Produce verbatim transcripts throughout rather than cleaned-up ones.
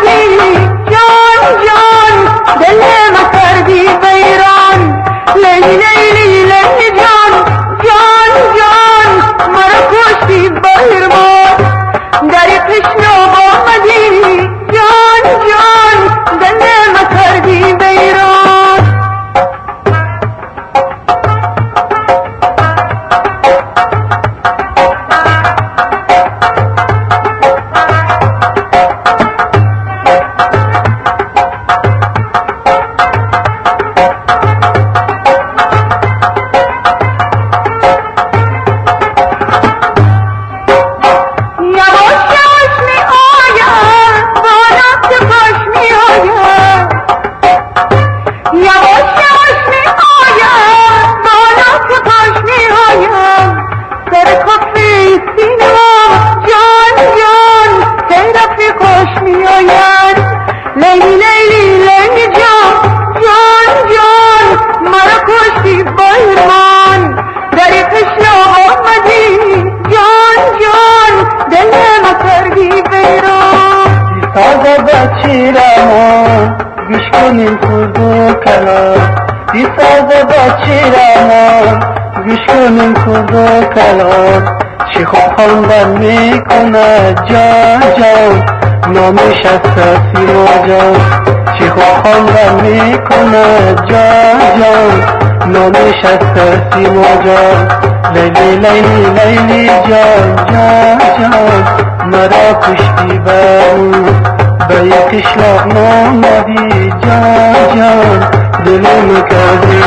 آمدی جان جان دل ما کردی ویران لیلی لیلی لیلی جان جان جان مرا کشتی بهرمان در تشنه آمدی جان جان دل ما کردی ویران لیلی لیلی لیلی جان جان جان مرا کشتی بهرمان در تشنه آمدی جان جان دل ما کردی ویران ساز بچی رمان گوش کنین خود و کلام ساز بچی رمان گوش کنین خود و کلام چی خوب خواندن میکنه جان جان نامش از سیما جان چی خوب خواندن میکنه جان جان نامش از سیما جان لیلی لیلی لیلی جان جان جان مرا کشتی برو به یک اشلاق نامدی جان جان دلم کردی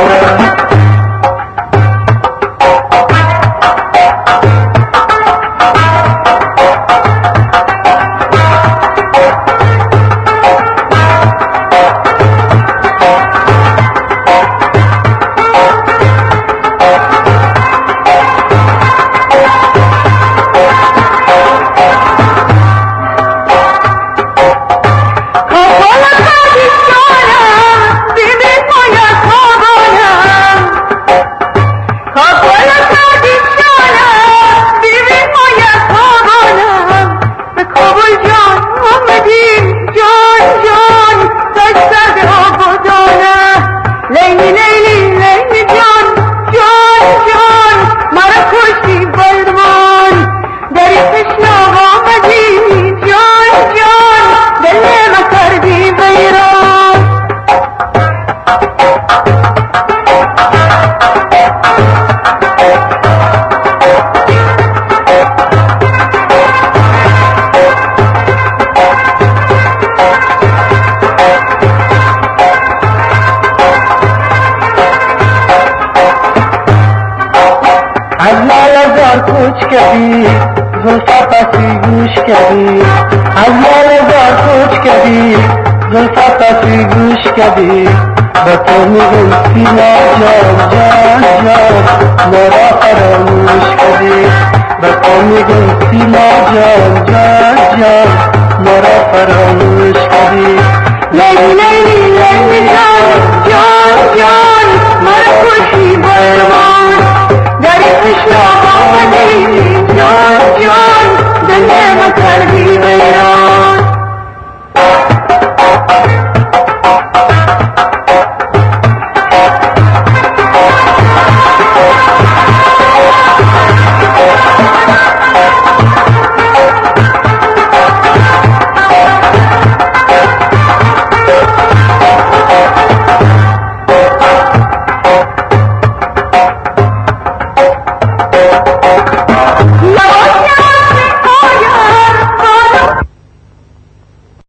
کوچ کردی زلفا پسی گوش کردی از مال زار کوچ کردی زلفا پسی گوش کردی با تو میگم سینا جان جان جان مرا فراموش کردی با تو میگم سینا جان جان جان مرا فراموش